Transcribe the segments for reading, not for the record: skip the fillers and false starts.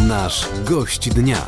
Nasz gość dnia.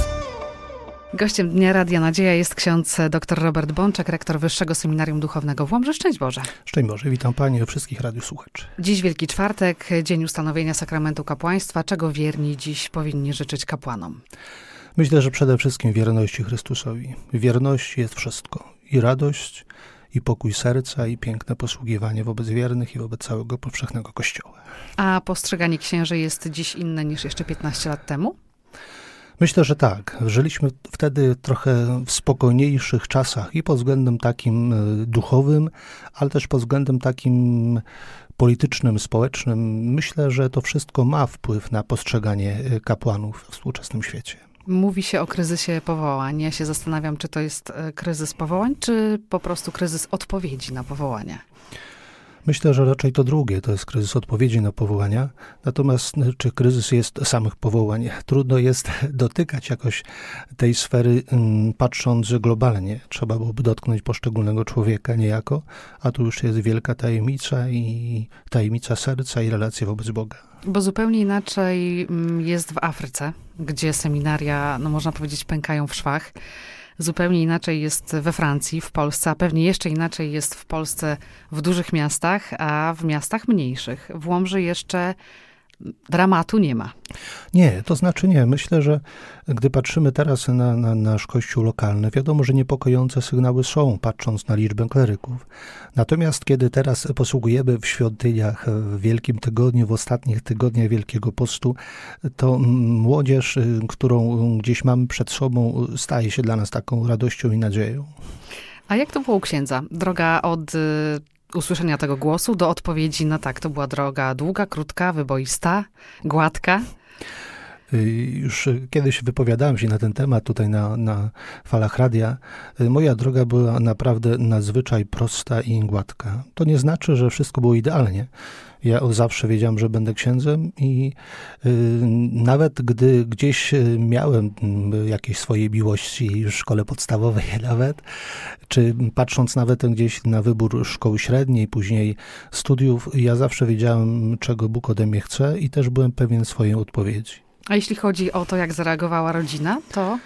Gościem Dnia Radia Nadzieja jest ksiądz dr Robert Bączek, rektor Wyższego Seminarium Duchownego w Łomży. Szczęść Boże. Szczęść Boże, witam Panią i wszystkich radiosłuchaczy. Dziś Wielki Czwartek, dzień ustanowienia sakramentu kapłaństwa. Czego wierni dziś powinni życzyć kapłanom? Myślę, że przede wszystkim wierności Chrystusowi. W wierności jest wszystko. I radość, i pokój serca, i piękne posługiwanie wobec wiernych i wobec całego powszechnego Kościoła. A postrzeganie księży jest dziś inne niż jeszcze 15 lat temu? Myślę, że tak. Żyliśmy wtedy trochę w spokojniejszych czasach i pod względem takim duchowym, ale też pod względem takim politycznym, społecznym. Myślę, że to wszystko ma wpływ na postrzeganie kapłanów w współczesnym świecie. Mówi się o kryzysie powołań. Ja się zastanawiam, czy to jest kryzys powołań, czy po prostu kryzys odpowiedzi na powołania. Myślę, że raczej to drugie, to jest kryzys odpowiedzi na powołania. Natomiast czy kryzys jest samych powołań? Trudno jest dotykać jakoś tej sfery, patrząc globalnie. Trzeba byłoby dotknąć poszczególnego człowieka niejako, a tu już jest wielka tajemnica i tajemnica serca i relacje wobec Boga. Bo zupełnie inaczej jest w Afryce, gdzie seminaria, no można powiedzieć, pękają w szwach. Zupełnie inaczej jest we Francji, w Polsce, a pewnie jeszcze inaczej jest w Polsce w dużych miastach, a w miastach mniejszych. W Łomży jeszcze dramatu nie ma. Nie, to znaczy nie. Myślę, że gdy patrzymy teraz na nasz kościół lokalny, wiadomo, że niepokojące sygnały są, patrząc na liczbę kleryków. Natomiast kiedy teraz posługujemy w świątyniach, w Wielkim Tygodniu, w ostatnich tygodniach Wielkiego Postu, to młodzież, którą gdzieś mamy przed sobą, staje się dla nas taką radością i nadzieją. A jak to było u księdza? Droga od usłyszenia tego głosu do odpowiedzi na tak, to była droga długa, krótka, wyboista, gładka? Już kiedyś wypowiadałem się na ten temat tutaj na falach radia. Moja droga była naprawdę nadzwyczaj prosta i gładka. To nie znaczy, że wszystko było idealnie. Ja od zawsze wiedziałem, że będę księdzem i nawet gdy gdzieś miałem jakieś swoje miłości w szkole podstawowej nawet, czy patrząc nawet gdzieś na wybór szkoły średniej, później studiów, ja zawsze wiedziałem, czego Bóg ode mnie chce i też byłem pewien swojej odpowiedzi. A jeśli chodzi o to, jak zareagowała rodzina, to?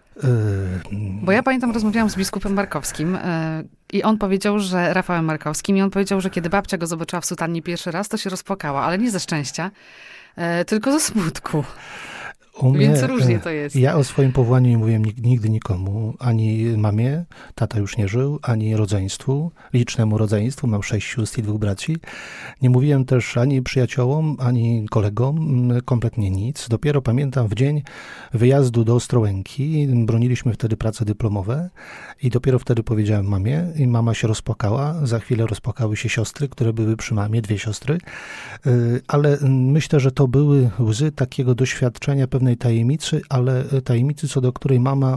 Bo ja pamiętam, rozmawiałam z biskupem Markowskim i on powiedział, że Rafałem Markowskim, i on powiedział, że kiedy babcia go zobaczyła w sutannie pierwszy raz, to się rozpłakała, ale nie ze szczęścia, tylko ze smutku. Więc różnie to jest. Ja o swoim powołaniu nie mówiłem nigdy nikomu, ani mamie, tata już nie żył, ani rodzeństwu, licznemu rodzeństwu, mam 6 sióstr i 2 braci. Nie mówiłem też ani przyjaciołom, ani kolegom, kompletnie nic. Dopiero pamiętam w dzień wyjazdu do Ostrołęki, broniliśmy wtedy prace dyplomowe i dopiero wtedy powiedziałem mamie i mama się rozpłakała. Za chwilę rozpłakały się siostry, które były przy mamie, 2 siostry, ale myślę, że to były łzy takiego doświadczenia pewnej tajemnicy, ale tajemnicy, co do której mama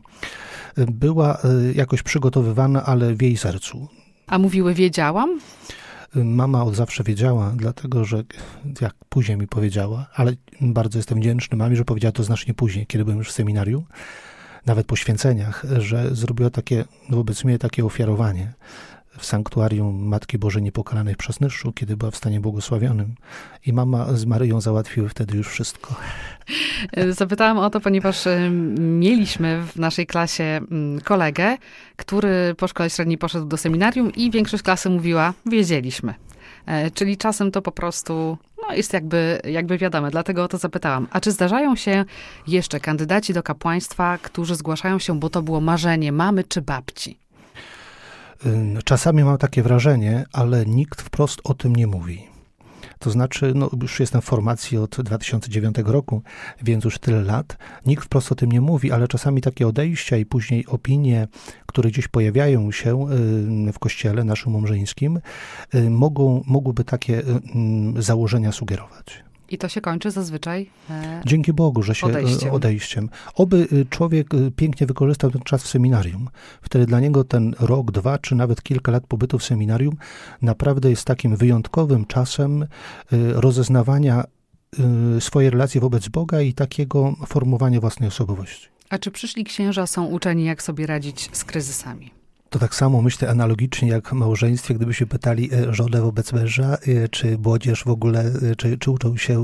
była jakoś przygotowywana, ale w jej sercu. A mówiły, wiedziałam? Mama od zawsze wiedziała, dlatego że jak później mi powiedziała, ale bardzo jestem wdzięczny mamie, że powiedziała to znacznie później, kiedy byłem już w seminarium, nawet po święceniach, że zrobiła takie wobec mnie takie ofiarowanie w sanktuarium Matki Bożej Niepokalanej w Przasnyszu, kiedy była w stanie błogosławionym. I mama z Maryją załatwiły wtedy już wszystko. Zapytałam o to, ponieważ mieliśmy w naszej klasie kolegę, który po szkole średniej poszedł do seminarium i większość klasy mówiła, wiedzieliśmy. Czyli czasem to po prostu jest jakby wiadome. Dlatego o to zapytałam. A czy zdarzają się jeszcze kandydaci do kapłaństwa, którzy zgłaszają się, bo to było marzenie mamy czy babci? Czasami mam takie wrażenie, ale nikt wprost o tym nie mówi. To znaczy, już jestem w formacji od 2009 roku, więc już tyle lat. Nikt wprost o tym nie mówi, ale czasami takie odejścia i później opinie, które gdzieś pojawiają się w kościele naszym łomżyńskim, mogłyby takie założenia sugerować. I to się kończy zazwyczaj Dzięki Bogu, że się odejściem. Oby człowiek pięknie wykorzystał ten czas w seminarium. Wtedy dla niego ten rok, 2, czy nawet kilka lat pobytu w seminarium naprawdę jest takim wyjątkowym czasem rozeznawania swojej relacji wobec Boga i takiego formowania własnej osobowości. A czy przyszli księża są uczeni, jak sobie radzić z kryzysami? To tak samo myślę analogicznie jak w małżeństwie, gdyby się pytali żonę wobec męża, czy młodzież w ogóle, czy uczą się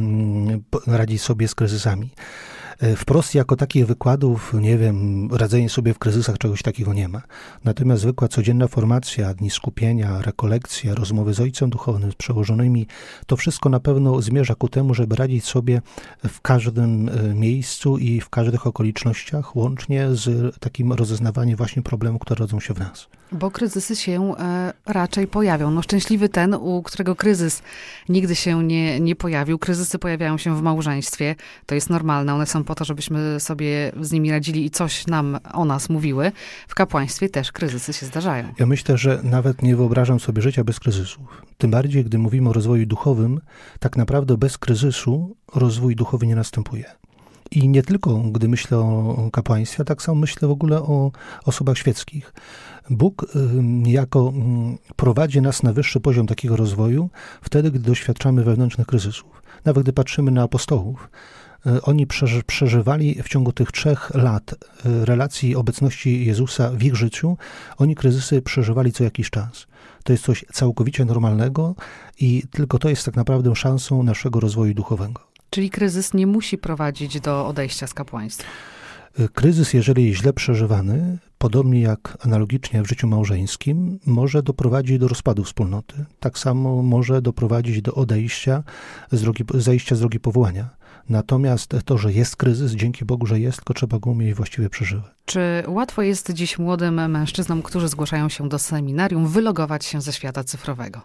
radzić sobie z kryzysami. Wprost jako takich wykładów, nie wiem, radzenie sobie w kryzysach, czegoś takiego nie ma. Natomiast zwykła codzienna formacja, dni skupienia, rekolekcja, rozmowy z ojcem duchownym, z przełożonymi, to wszystko na pewno zmierza ku temu, żeby radzić sobie w każdym miejscu i w każdych okolicznościach, łącznie z takim rozeznawaniem właśnie problemów, które rodzą się w nas. Bo kryzysy się raczej pojawią. No szczęśliwy ten, u którego kryzys nigdy się nie pojawił. Kryzysy pojawiają się w małżeństwie. To jest normalne. One są po to, żebyśmy sobie z nimi radzili i coś nam o nas mówiły. W kapłaństwie też kryzysy się zdarzają. Ja myślę, że nawet nie wyobrażam sobie życia bez kryzysów. Tym bardziej, gdy mówimy o rozwoju duchowym, tak naprawdę bez kryzysu rozwój duchowy nie następuje. I nie tylko, gdy myślę o kapłaństwie, tak samo myślę w ogóle o osobach świeckich. Bóg niejako prowadzi nas na wyższy poziom takiego rozwoju wtedy, gdy doświadczamy wewnętrznych kryzysów. Nawet gdy patrzymy na apostołów, oni przeżywali w ciągu tych 3 lat relacji obecności Jezusa w ich życiu, oni kryzysy przeżywali co jakiś czas. To jest coś całkowicie normalnego i tylko to jest tak naprawdę szansą naszego rozwoju duchowego. Czyli kryzys nie musi prowadzić do odejścia z kapłaństwa. Kryzys, jeżeli jest źle przeżywany, podobnie jak analogicznie w życiu małżeńskim, może doprowadzić do rozpadu wspólnoty. Tak samo może doprowadzić do odejścia, zejścia z drogi powołania. Natomiast to, że jest kryzys, dzięki Bogu, że jest, tylko trzeba go umieć właściwie przeżywać. Czy łatwo jest dziś młodym mężczyznom, którzy zgłaszają się do seminarium, wylogować się ze świata cyfrowego?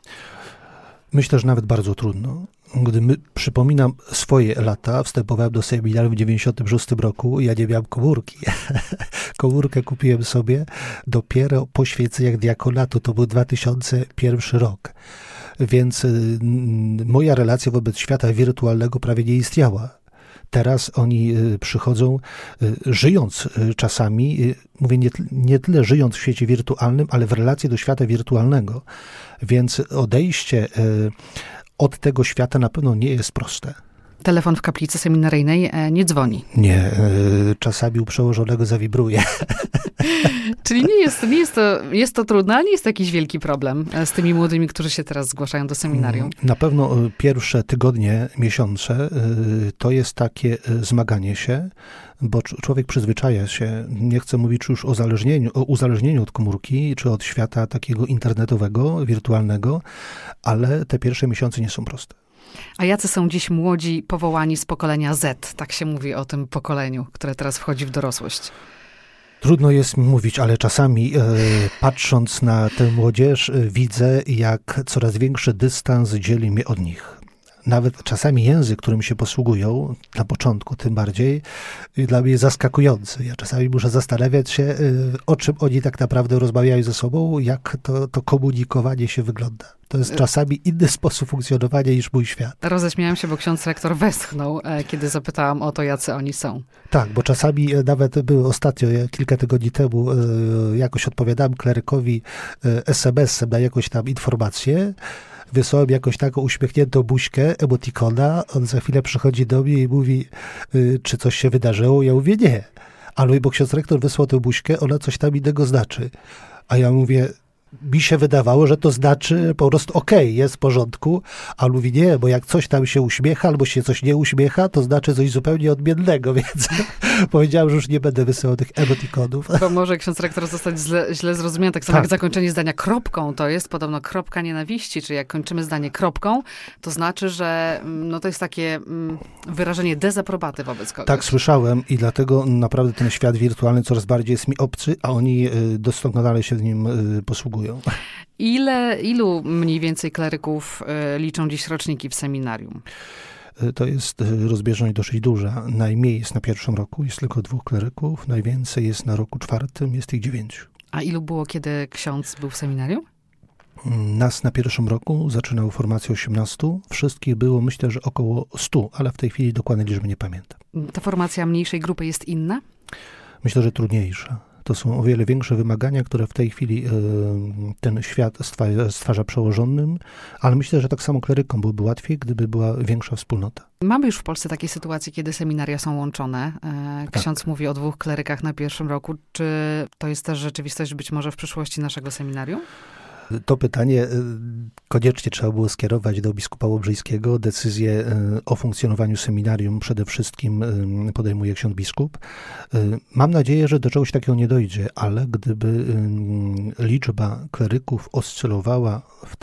Myślę, że nawet bardzo trudno. Przypominam swoje lata, wstępowałem do seminarium w 1996 roku, ja nie miałem komórki. Komórkę kupiłem sobie dopiero po święceniach diakonatu, to był 2001 rok. Więc moja relacja wobec świata wirtualnego prawie nie istniała. Teraz oni przychodzą, żyjąc czasami, mówię nie tyle żyjąc w świecie wirtualnym, ale w relacji do świata wirtualnego. Więc odejście od tego świata na pewno nie jest proste. Telefon w kaplicy seminaryjnej nie dzwoni. Nie, czasami u przełożonego zawibruje. Czyli jest to trudne, ale nie jest to jakiś wielki problem z tymi młodymi, którzy się teraz zgłaszają do seminarium. Na pewno pierwsze tygodnie, miesiące to jest takie zmaganie się, bo człowiek przyzwyczaja się, nie chcę mówić już o uzależnieniu od komórki, czy od świata takiego internetowego, wirtualnego, ale te pierwsze miesiące nie są proste. A jacy są dziś młodzi powołani z pokolenia Z? Tak się mówi o tym pokoleniu, które teraz wchodzi w dorosłość. Trudno jest mi mówić, ale czasami patrząc na tę młodzież widzę, jak coraz większy dystans dzieli mnie od nich. Nawet czasami język, którym się posługują, na początku tym bardziej, dla mnie jest zaskakujący. Ja czasami muszę zastanawiać się, o czym oni tak naprawdę rozmawiają ze sobą, jak to komunikowanie się wygląda. To jest czasami inny sposób funkcjonowania niż mój świat. Roześmiałam się, bo ksiądz rektor westchnął, kiedy zapytałam o to, jacy oni są. Tak, bo czasami nawet były ostatnio, kilka tygodni temu, jakoś odpowiadałem klerykowi SMS-em na jakąś tam informację. Wysłałem jakąś taką uśmiechniętą buźkę, emotikona. On za chwilę przychodzi do mnie i mówi, czy coś się wydarzyło? Ja mówię, nie. Ale bo ksiądz rektor wysłał tę buźkę, ona coś tam innego znaczy. A ja mówię, mi się wydawało, że to znaczy po prostu okej, jest w porządku, a on mówi nie, bo jak coś tam się uśmiecha albo się coś nie uśmiecha, to znaczy coś zupełnie odmiennego, więc powiedziałem, że już nie będę wysyłał tych emotikonów. Bo może ksiądz rektor zostać źle zrozumiany, tak samo jak zakończenie zdania kropką, to jest podobno kropka nienawiści, czyli jak kończymy zdanie kropką, to znaczy, że to jest takie wyrażenie dezaprobaty wobec kogoś. Tak, słyszałem i dlatego naprawdę ten świat wirtualny coraz bardziej jest mi obcy, a oni doskonale się w nim posługują. Ilu mniej więcej kleryków liczą dziś roczniki w seminarium? To jest rozbieżność dosyć duża. Najmniej jest na pierwszym roku, jest tylko 2 kleryków, najwięcej jest na roku 4, jest ich 9. A ilu było, kiedy ksiądz był w seminarium? Nas na pierwszym roku zaczynał formację 18. Wszystkich było, myślę, że około 100, ale w tej chwili dokładnej liczby nie pamiętam. Ta formacja mniejszej grupy jest inna? Myślę, że trudniejsza. To są o wiele większe wymagania, które w tej chwili ten świat stwarza przełożonym, ale myślę, że tak samo klerykom byłoby łatwiej, gdyby była większa wspólnota. Mamy już w Polsce takie sytuacje, kiedy seminaria są łączone. Ksiądz mówi o 2 klerykach na pierwszym roku. Czy to jest też rzeczywistość być może w przyszłości naszego seminarium? To pytanie koniecznie trzeba było skierować do biskupa łobrzyńskiego. Decyzję o funkcjonowaniu seminarium przede wszystkim podejmuje ksiądz biskup. Mam nadzieję, że do czegoś takiego nie dojdzie, ale gdyby liczba kleryków oscylowała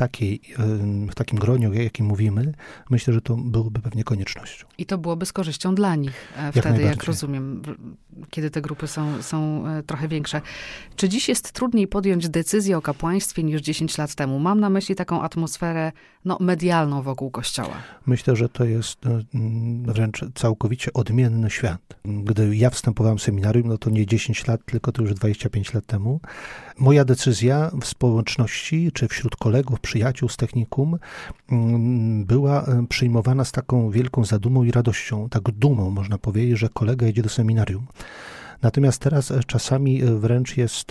w takim gronie, o jakim mówimy, myślę, że to byłoby pewnie koniecznością. I to byłoby z korzyścią dla nich wtedy, jak rozumiem, kiedy te grupy są trochę większe. Czy dziś jest trudniej podjąć decyzję o kapłaństwie niż 10 lat temu? Mam na myśli taką atmosferę medialną wokół Kościoła. Myślę, że to jest wręcz całkowicie odmienny świat. Gdy ja wstępowałem w seminarium, to nie 10 lat, tylko to już 25 lat temu. Moja decyzja w społeczności, czy wśród kolegów, przyjaciół z technikum była przyjmowana z taką wielką zadumą i radością, tak dumą można powiedzieć, że kolega jedzie do seminarium. Natomiast teraz czasami wręcz jest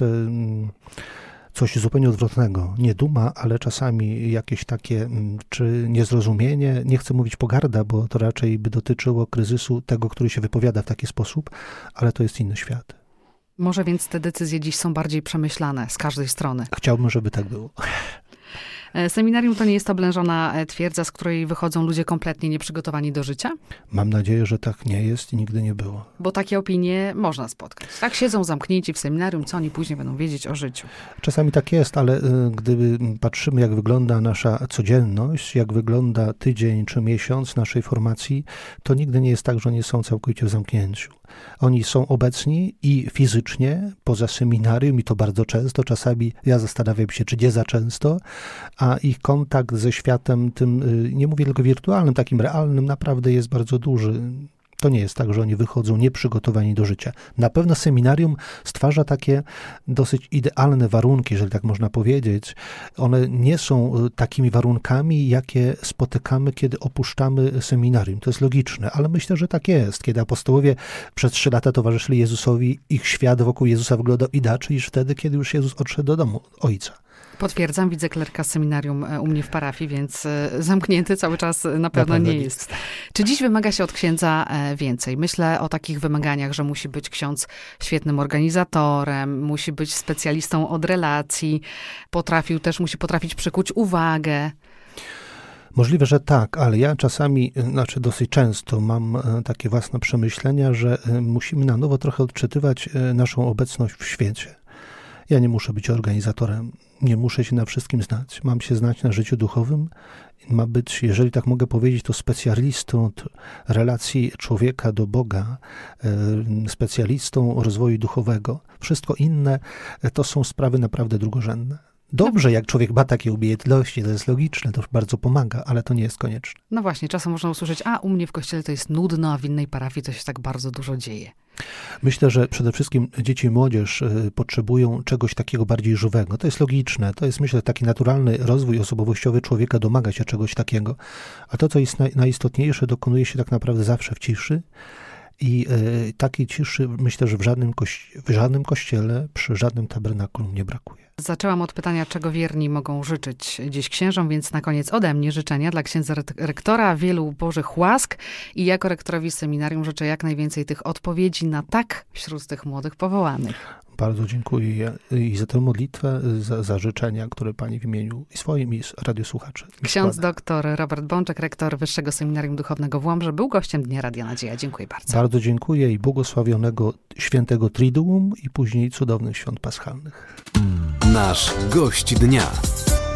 coś zupełnie odwrotnego. Nie duma, ale czasami jakieś takie, czy niezrozumienie, nie chcę mówić pogarda, bo to raczej by dotyczyło kryzysu tego, który się wypowiada w taki sposób, ale to jest inny świat. Może więc te decyzje dziś są bardziej przemyślane z każdej strony. Chciałbym, żeby tak było. Seminarium to nie jest oblężona twierdza, z której wychodzą ludzie kompletnie nieprzygotowani do życia? Mam nadzieję, że tak nie jest i nigdy nie było. Bo takie opinie można spotkać. Tak siedzą zamknięci w seminarium, co oni później będą wiedzieć o życiu. Czasami tak jest, ale gdy patrzymy, jak wygląda nasza codzienność, jak wygląda tydzień czy miesiąc naszej formacji, to nigdy nie jest tak, że oni są całkowicie w zamknięciu. Oni są obecni i fizycznie poza seminarium i to bardzo często, czasami ja zastanawiam się, czy nie za często, a ich kontakt ze światem tym, nie mówię tylko wirtualnym, takim realnym, naprawdę jest bardzo duży. To nie jest tak, że oni wychodzą nieprzygotowani do życia. Na pewno seminarium stwarza takie dosyć idealne warunki, jeżeli tak można powiedzieć. One nie są takimi warunkami, jakie spotykamy, kiedy opuszczamy seminarium. To jest logiczne, ale myślę, że tak jest. Kiedy apostołowie przez 3 lata towarzyszyli Jezusowi, ich świat wokół Jezusa wyglądał inaczej niż wtedy, kiedy już Jezus odszedł do domu Ojca. Potwierdzam, widzę klerka z seminarium u mnie w parafii, więc zamknięty cały czas na pewno nie jest. Czy dziś wymaga się od księdza więcej? Myślę o takich wymaganiach, że musi być ksiądz świetnym organizatorem, musi być specjalistą od relacji, musi potrafić przykuć uwagę. Możliwe, że tak, ale ja czasami, dosyć często mam takie własne przemyślenia, że musimy na nowo trochę odczytywać naszą obecność w świecie. Ja nie muszę być organizatorem, nie muszę się na wszystkim znać. Mam się znać na życiu duchowym. Ma być, jeżeli tak mogę powiedzieć, to specjalistą od relacji człowieka do Boga, specjalistą rozwoju duchowego. Wszystko inne to są sprawy naprawdę drugorzędne. Dobrze, jak człowiek ma takie umiejętności, to jest logiczne, to bardzo pomaga, ale to nie jest konieczne. No właśnie, czasem można usłyszeć, u mnie w kościele to jest nudno, a w innej parafii to się tak bardzo dużo dzieje. Myślę, że przede wszystkim dzieci i młodzież potrzebują czegoś takiego bardziej żywego. To jest logiczne, to jest, myślę, taki naturalny rozwój osobowościowy człowieka domaga się czegoś takiego. A to, co jest najistotniejsze, dokonuje się tak naprawdę zawsze w ciszy. I takiej ciszy myślę, że w żadnym kościele, przy żadnym tabernakulum nie brakuje. Zaczęłam od pytania, czego wierni mogą życzyć dziś księżom, więc na koniec ode mnie życzenia dla księdza rektora, wielu bożych łask i jako rektorowi seminarium życzę jak najwięcej tych odpowiedzi na tak wśród tych młodych powołanych. Bardzo dziękuję i za tę modlitwę, za życzenia, które pani w imieniu i swoim i radiosłuchaczy. Ksiądz doktor Robert Bączek, rektor Wyższego Seminarium Duchownego w Łomży, był gościem Dnia Radia Nadzieja. Dziękuję bardzo. Bardzo dziękuję i błogosławionego świętego Triduum i później cudownych świąt paschalnych. Nasz gość dnia.